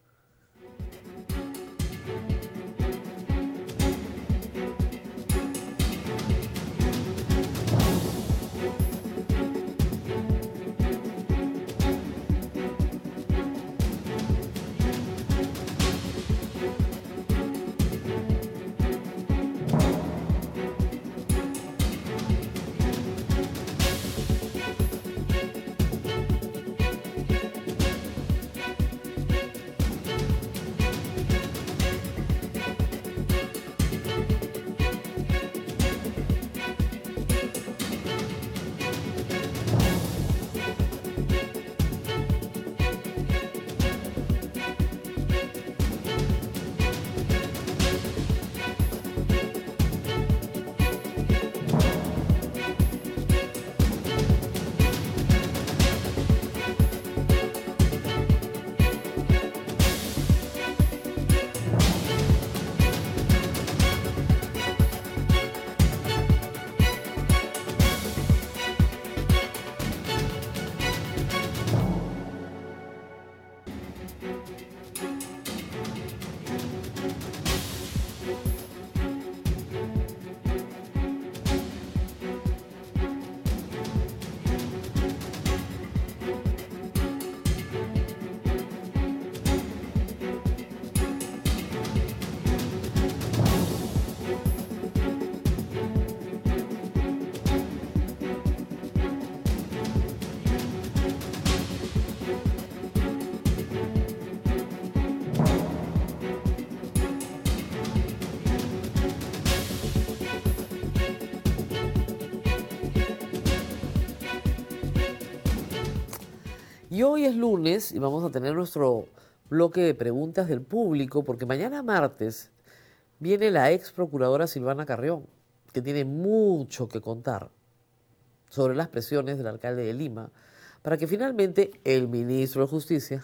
Y hoy es lunes y vamos a tener nuestro bloque de preguntas del público, porque mañana martes viene la ex procuradora Silvana Carrión, que tiene mucho que contar sobre las presiones del alcalde de Lima para que finalmente el ministro de Justicia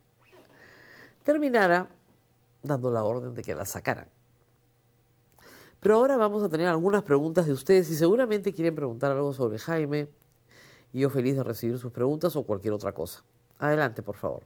terminara dando la orden de que la sacaran. Pero ahora vamos a tener algunas preguntas de ustedes y seguramente quieren preguntar algo sobre Jaime. Y yo feliz de recibir sus preguntas o cualquier otra cosa. Adelante, por favor.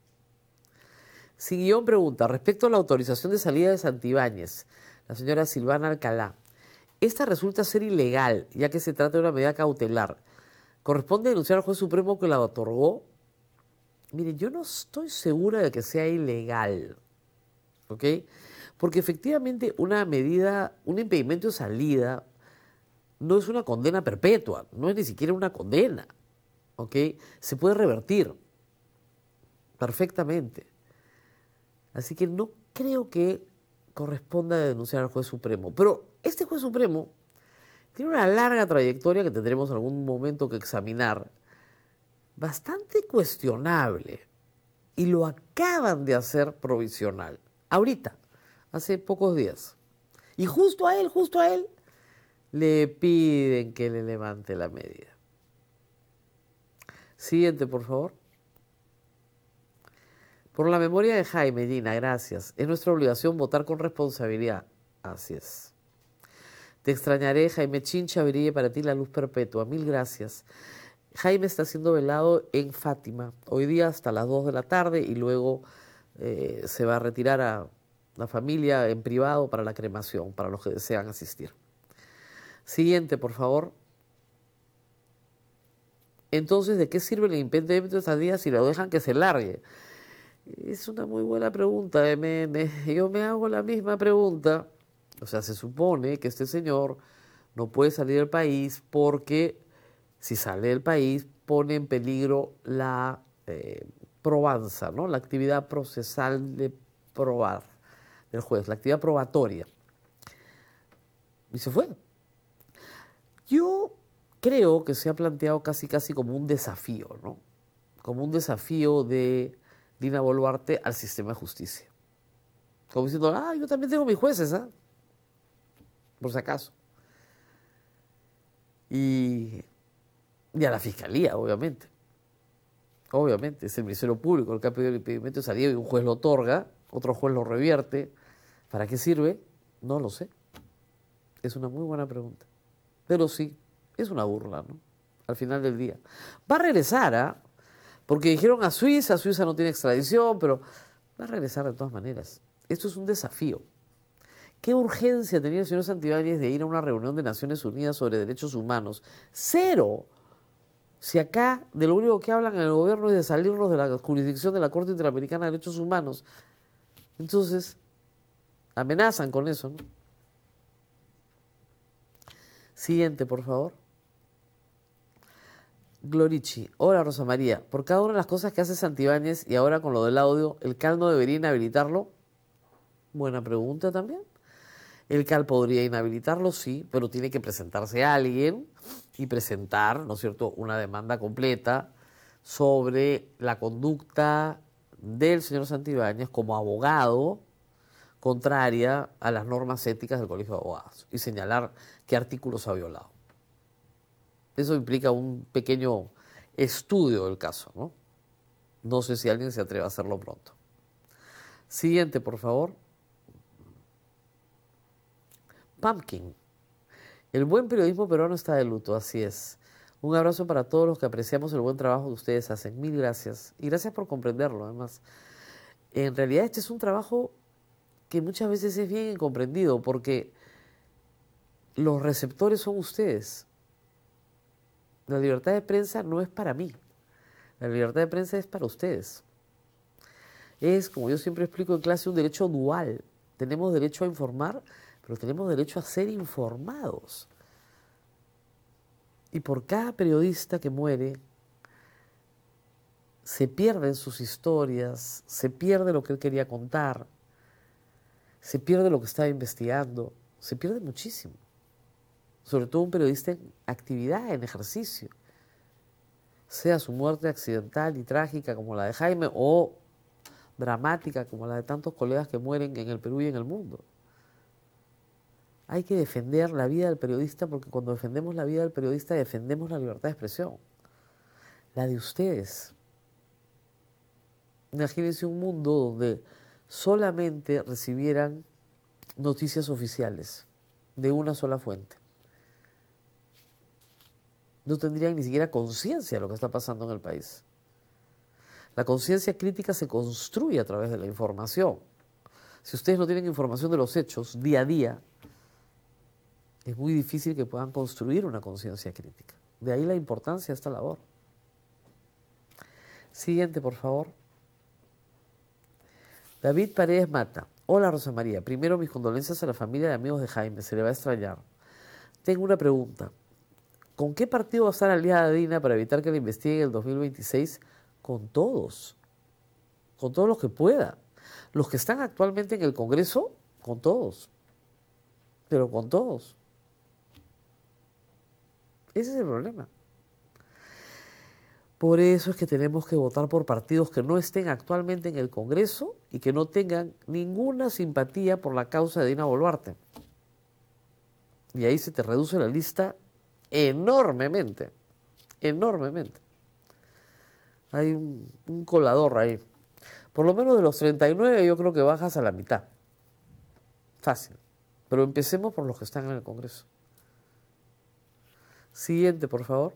Sin guión pregunta, respecto a la autorización de salida de Santibáñez, la señora Silvana Alcalá, esta resulta ser ilegal, ya que se trata de una medida cautelar. ¿Corresponde denunciar al juez supremo que la otorgó? Miren, yo no estoy segura de que sea ilegal, ¿ok? Porque efectivamente una medida, un impedimento de salida, no es una condena perpetua, no es ni siquiera una condena, ¿ok? Se puede revertir perfectamente. Así que no creo que corresponda denunciar al juez supremo. Pero este juez supremo tiene una larga trayectoria que tendremos en algún momento que examinar, bastante cuestionable, y lo acaban de hacer provisional, ahorita, hace pocos días. Y justo a él, le piden que le levante la medida. Siguiente, por favor. Por la memoria de Jaime, Gina, gracias. Es nuestra obligación votar con responsabilidad. Así es. Te extrañaré, Jaime Chincha, brille para ti la luz perpetua. Mil gracias. Jaime está siendo velado en Fátima, hoy día hasta las 2 de la tarde y luego se va a retirar a la familia en privado para la cremación, para los que desean asistir. Siguiente, por favor. Entonces, ¿de qué sirve el impedimento de estadía si lo dejan que se largue? Es una muy buena pregunta, MN. Yo me hago la misma pregunta. O sea, se supone que este señor no puede salir del país porque si sale del país pone en peligro la probanza, ¿no? La actividad procesal de probar del juez, la actividad probatoria. Y se fue. Yo creo que se ha planteado casi como un desafío, ¿no? Como un desafío de Dina Boluarte al sistema de justicia. Como diciendo, yo también tengo mis jueces, ¿ah? Por si acaso. Y a la fiscalía, obviamente. Obviamente, es el Ministerio Público el que ha pedido el impedimento de salida y un juez lo otorga, otro juez lo revierte. ¿Para qué sirve? No lo sé. Es una muy buena pregunta. Pero sí, es una burla, ¿no? Al final del día. Va a regresar, ¿ah? Porque dijeron a Suiza no tiene extradición, pero va a regresar de todas maneras. Esto es un desafío. ¿Qué urgencia tenía el señor Santibáñez de ir a una reunión de Naciones Unidas sobre derechos humanos? ¡Cero! Si acá de lo único que hablan en el gobierno es de salirnos de la jurisdicción de la Corte Interamericana de Derechos Humanos. Entonces, amenazan con eso, ¿no? Siguiente, por favor. Glorici. Hola, Rosa María. Por cada una de las cosas que hace Santibáñez y ahora con lo del audio, ¿el CAL no debería inhabilitarlo? Buena pregunta también. El CAL podría inhabilitarlo, sí, pero tiene que presentarse a alguien y presentar, ¿no es cierto?, una demanda completa sobre la conducta del señor Santibáñez como abogado contraria a las normas éticas del Colegio de Abogados y señalar qué artículos ha violado. Eso implica un pequeño estudio del caso, ¿no? No sé si alguien se atreve a hacerlo pronto. Siguiente, por favor. Pumpkin. El buen periodismo peruano está de luto, así es. Un abrazo para todos los que apreciamos el buen trabajo que ustedes hacen. Mil gracias. Y gracias por comprenderlo, además. En realidad este es un trabajo que muchas veces es bien incomprendido porque los receptores son ustedes. La libertad de prensa no es para mí. La libertad de prensa es para ustedes. Es, como yo siempre explico en clase, un derecho dual. Tenemos derecho a informar, pero tenemos derecho a ser informados. Y por cada periodista que muere, se pierden sus historias, se pierde lo que él quería contar, se pierde lo que estaba investigando, se pierde muchísimo. Sobre todo un periodista en actividad, en ejercicio. Sea su muerte accidental y trágica como la de Jaime o dramática como la de tantos colegas que mueren en el Perú y en el mundo. Hay que defender la vida del periodista porque cuando defendemos la vida del periodista defendemos la libertad de expresión. La de ustedes. Imagínense un mundo donde solamente recibieran noticias oficiales de una sola fuente. No tendrían ni siquiera conciencia de lo que está pasando en el país. La conciencia crítica se construye a través de la información. Si ustedes no tienen información de los hechos día a día, es muy difícil que puedan construir una conciencia crítica. De ahí la importancia de esta labor. Siguiente, por favor. David Paredes Mata. Hola, Rosa María. Primero, mis condolencias a la familia y amigos de Jaime. Se le va a extrañar. Tengo una pregunta. ¿Con qué partido va a estar aliada Dina para evitar que la investiguen en el 2026? Con todos los que pueda. Los que están actualmente en el Congreso, con todos. Pero con todos. Ese es el problema. Por eso es que tenemos que votar por partidos que no estén actualmente en el Congreso y que no tengan ninguna simpatía por la causa de Dina Boluarte. Y ahí se te reduce la lista enormemente, enormemente. Hay un colador ahí. Por lo menos de los 39 yo creo que bajas a la mitad. Fácil. Pero empecemos por los que están en el Congreso. Siguiente, por favor.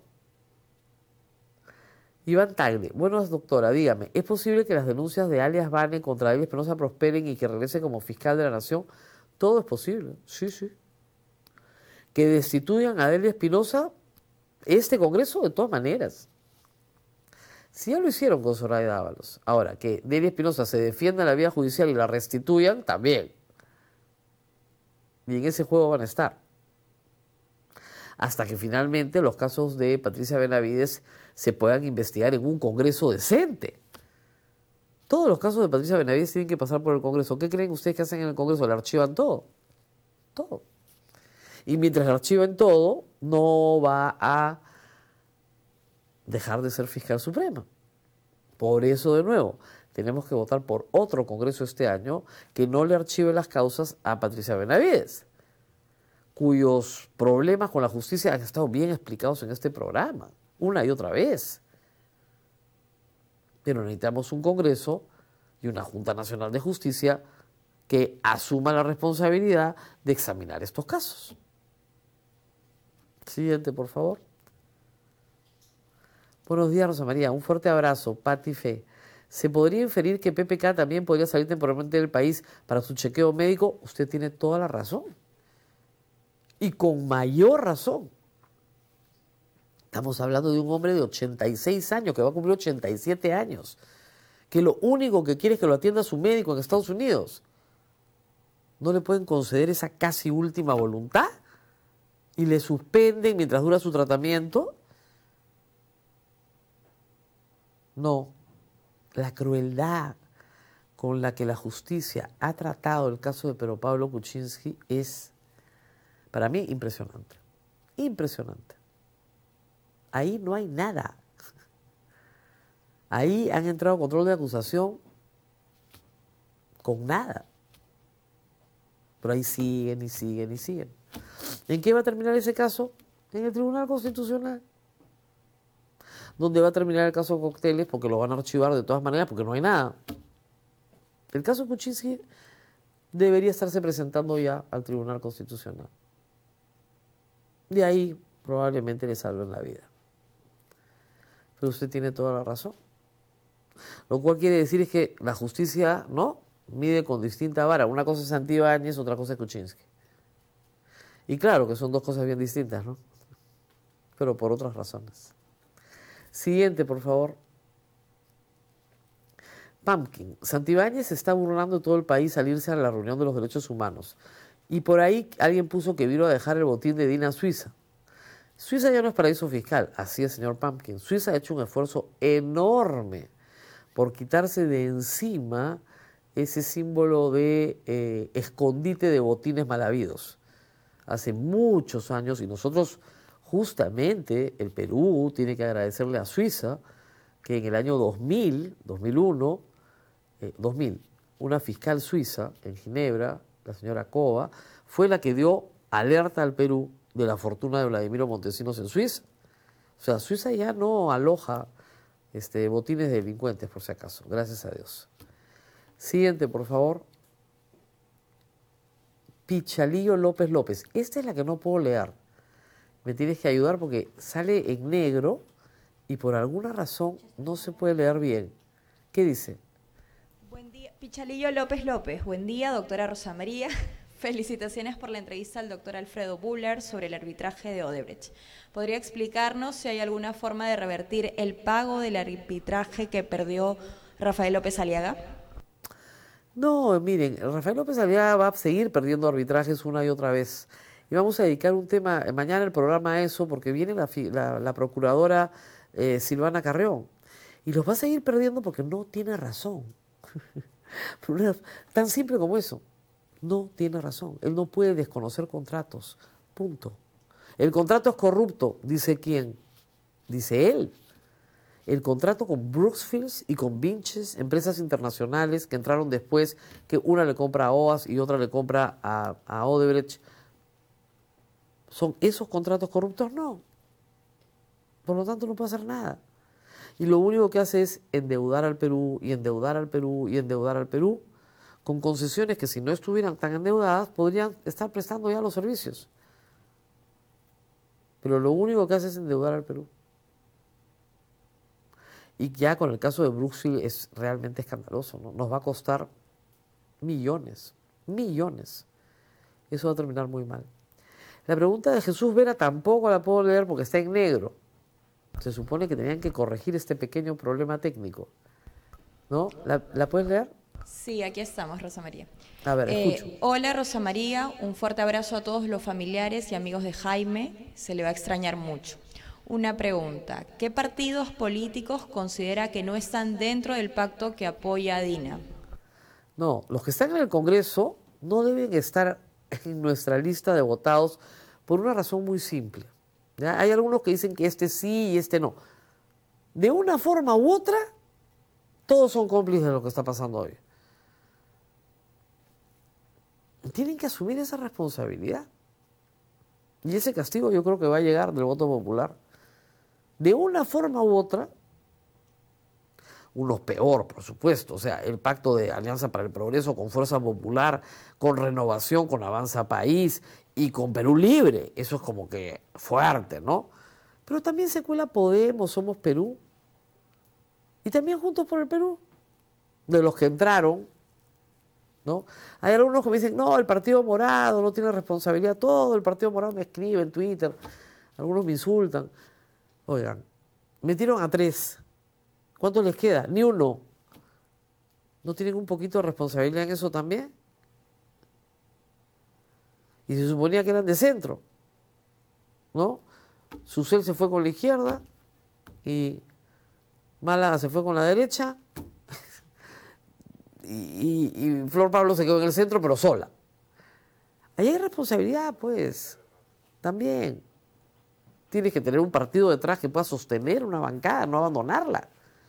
Iván Tagle. Buenas, doctora, dígame, ¿es posible que las denuncias de alias Bane contra David Espinosa prosperen y que regrese como fiscal de la Nación? Todo es posible, sí, sí. Que destituyan a Delia Espinosa, este Congreso, de todas maneras. Si ya lo hicieron con Zoraida Ábalos. Ahora, que Delia Espinosa se defienda en la vía judicial y la restituyan, también. Y en ese juego van a estar. Hasta que finalmente los casos de Patricia Benavides se puedan investigar en un Congreso decente. Todos los casos de Patricia Benavides tienen que pasar por el Congreso. ¿Qué creen ustedes que hacen en el Congreso? Le archivan todo. Todo. Y mientras le archiven todo, no va a dejar de ser fiscal suprema. Por eso, de nuevo, tenemos que votar por otro Congreso este año que no le archive las causas a Patricia Benavides, cuyos problemas con la justicia han estado bien explicados en este programa, una y otra vez. Pero necesitamos un Congreso y una Junta Nacional de Justicia que asuma la responsabilidad de examinar estos casos. Siguiente, por favor. Buenos días, Rosa María. Un fuerte abrazo. Pati Fe. ¿Se podría inferir que PPK también podría salir temporalmente del país para su chequeo médico? Usted tiene toda la razón. Y con mayor razón. Estamos hablando de un hombre de 86 años, que va a cumplir 87 años, que lo único que quiere es que lo atienda su médico en Estados Unidos. ¿No le pueden conceder esa casi última voluntad? ¿Y le suspenden mientras dura su tratamiento? No. La crueldad con la que la justicia ha tratado el caso de Pedro Pablo Kuczynski es, para mí, impresionante. Impresionante. Ahí no hay nada. Ahí han entrado a control de acusación con nada. Pero ahí siguen y siguen y siguen. ¿En qué va a terminar ese caso? En el Tribunal Constitucional. ¿Dónde va a terminar el caso de Cócteles? Porque lo van a archivar de todas maneras, porque no hay nada. El caso Kuczynski debería estarse presentando ya al Tribunal Constitucional. De ahí probablemente le salven la vida. Pero usted tiene toda la razón. Lo cual quiere decir es que la justicia, ¿no?, mide con distinta vara. Una cosa es Santibáñez, otra cosa es Kuczynski. Y claro que son dos cosas bien distintas, ¿no? Pero por otras razones. Siguiente, por favor. Pumpkin. Santibáñez se está burlando de todo el país al irse a la reunión de los derechos humanos. Y por ahí alguien puso que vino a dejar el botín de Dina a Suiza. Suiza ya no es paraíso fiscal, así es, señor Pumpkin. Suiza ha hecho un esfuerzo enorme por quitarse de encima ese símbolo de escondite de botines mal habidos. Hace muchos años, y nosotros justamente, el Perú tiene que agradecerle a Suiza que en el año 2000, una fiscal suiza en Ginebra, la señora Cova, fue la que dio alerta al Perú de la fortuna de Vladimiro Montesinos en Suiza. O sea, Suiza ya no aloja botines de delincuentes, por si acaso, gracias a Dios. Siguiente, por favor. Pichalillo López López. Esta es la que no puedo leer. Me tienes que ayudar porque sale en negro y por alguna razón no se puede leer bien. ¿Qué dice? Buen día, Pichalillo López López. Buen día, doctora Rosa María. Felicitaciones por la entrevista al doctor Alfredo Buller sobre el arbitraje de Odebrecht. ¿Podría explicarnos si hay alguna forma de revertir el pago del arbitraje que perdió Rafael López Aliaga? No, miren, Rafael López Aliaga va a seguir perdiendo arbitrajes una y otra vez. Y vamos a dedicar un tema, mañana el programa a eso, porque viene la procuradora Silvana Carreón. Y los va a seguir perdiendo porque no tiene razón. Tan simple como eso. No tiene razón. Él no puede desconocer contratos. Punto. El contrato es corrupto, dice quién. Dice él. El contrato con Brooksfield y con Vinches, empresas internacionales que entraron después, que una le compra a OAS y otra le compra a Odebrecht. ¿Son esos contratos corruptos? No. Por lo tanto, no puede hacer nada. Y lo único que hace es endeudar al Perú y endeudar al Perú y endeudar al Perú con concesiones que si no estuvieran tan endeudadas podrían estar prestando ya los servicios. Pero lo único que hace es endeudar al Perú. Y ya con el caso de Bruxfield es realmente escandaloso, ¿no? Nos va a costar millones, millones. Eso va a terminar muy mal. La pregunta de Jesús Vera tampoco la puedo leer porque está en negro. Se supone que tenían que corregir este pequeño problema técnico. ¿No? ¿La puedes leer? Sí, aquí estamos, Rosa María. A ver, escucho. Hola, Rosa María. Un fuerte abrazo a todos los familiares y amigos de Jaime. Se le va a extrañar mucho. Una pregunta. ¿Qué partidos políticos considera que no están dentro del pacto que apoya a Dina? No, los que están en el Congreso no deben estar en nuestra lista de votados por una razón muy simple. ¿Ya? Hay algunos que dicen que este sí y este no. De una forma u otra, todos son cómplices de lo que está pasando hoy. Tienen que asumir esa responsabilidad. Y ese castigo yo creo que va a llegar del voto popular. De una forma u otra, unos peor, por supuesto, o sea, el pacto de Alianza para el Progreso con Fuerza Popular, con Renovación, con Avanza País y con Perú Libre, eso es como que fuerte, ¿no? Pero también se cuela Podemos, Somos Perú, y también Juntos por el Perú, de los que entraron, ¿no? Hay algunos que me dicen, no, el Partido Morado no tiene responsabilidad, todo el Partido Morado me escribe en Twitter, algunos me insultan. Oigan, metieron a 3. ¿Cuánto les queda? Ni uno. ¿No tienen un poquito de responsabilidad en eso también? Y se suponía que eran de centro, ¿no? Susel se fue con la izquierda y Málaga se fue con la derecha y Flor Pablo se quedó en el centro, pero sola. Ahí hay responsabilidad, pues, también. Tienes que tener un partido detrás que pueda sostener una bancada, no abandonarla.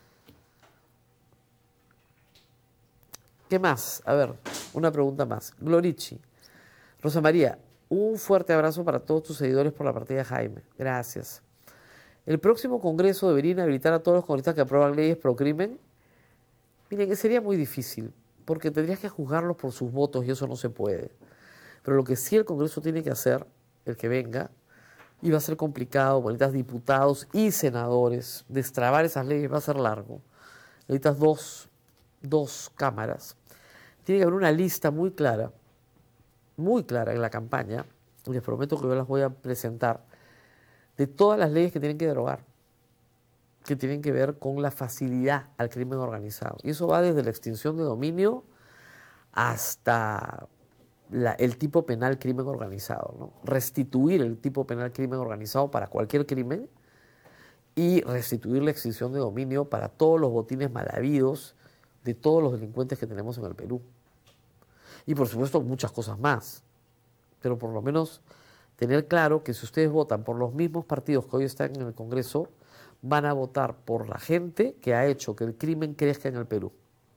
¿Qué más? A ver, una pregunta más. Glorici. Rosa María, un fuerte abrazo para todos tus seguidores por la partida de Jaime. Gracias. ¿El próximo Congreso debería inhabilitar a todos los congresistas que aprueban leyes pro crimen? Miren, que sería muy difícil, porque tendrías que juzgarlos por sus votos y eso no se puede. Pero lo que sí el Congreso tiene que hacer, el que venga, y va a ser complicado, necesitas diputados y senadores, destrabar esas leyes va a ser largo. Necesitas dos cámaras. Tiene que haber una lista muy clara en la campaña, y les prometo que yo las voy a presentar, de todas las leyes que tienen que derogar, que tienen que ver con la facilidad al crimen organizado. Y eso va desde la extinción de dominio hasta el tipo penal crimen organizado, ¿no? Restituir el tipo penal crimen organizado para cualquier crimen y restituir la extinción de dominio para todos los botines mal habidos de todos los delincuentes que tenemos en el Perú. Y por supuesto muchas cosas más. Pero por lo menos tener claro que si ustedes votan por los mismos partidos que hoy están en el Congreso, van a votar por la gente que ha hecho que el crimen crezca en el Perú.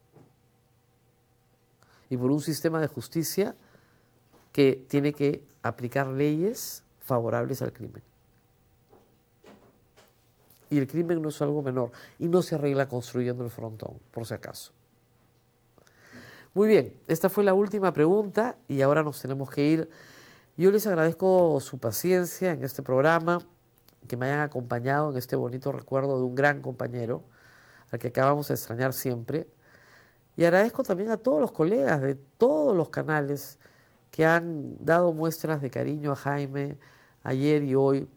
Y por un sistema de justicia que tiene que aplicar leyes favorables al crimen. Y el crimen no es algo menor y no se arregla construyendo el frontón, por si acaso. Muy bien, esta fue la última pregunta y ahora nos tenemos que ir. Yo les agradezco su paciencia en este programa, que me hayan acompañado en este bonito recuerdo de un gran compañero, al que acabamos de extrañar siempre. Y agradezco también a todos los colegas de todos los canales que han dado muestras de cariño a Jaime ayer y hoy.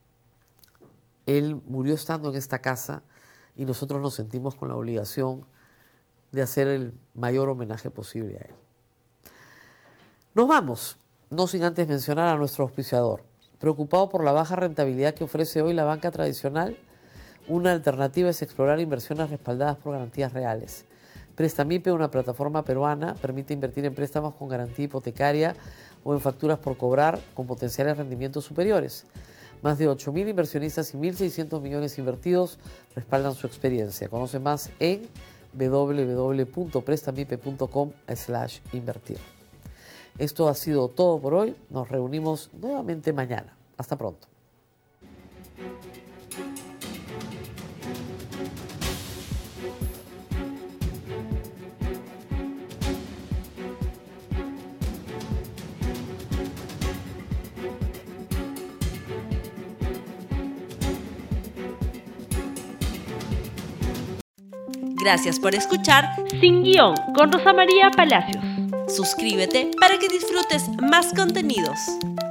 Él murió estando en esta casa y nosotros nos sentimos con la obligación de hacer el mayor homenaje posible a él. Nos vamos, no sin antes mencionar a nuestro auspiciador. Preocupado por la baja rentabilidad que ofrece hoy la banca tradicional, una alternativa es explorar inversiones respaldadas por garantías reales. Prestamipe, una plataforma peruana, permite invertir en préstamos con garantía hipotecaria o en facturas por cobrar con potenciales rendimientos superiores. Más de 8.000 inversionistas y 1.600 millones invertidos respaldan su experiencia. Conoce más en www.prestamipe.com/invertir. Esto ha sido todo por hoy. Nos reunimos nuevamente mañana. Hasta pronto. Gracias por escuchar Sin Guión con Rosa María Palacios. Suscríbete para que disfrutes más contenidos.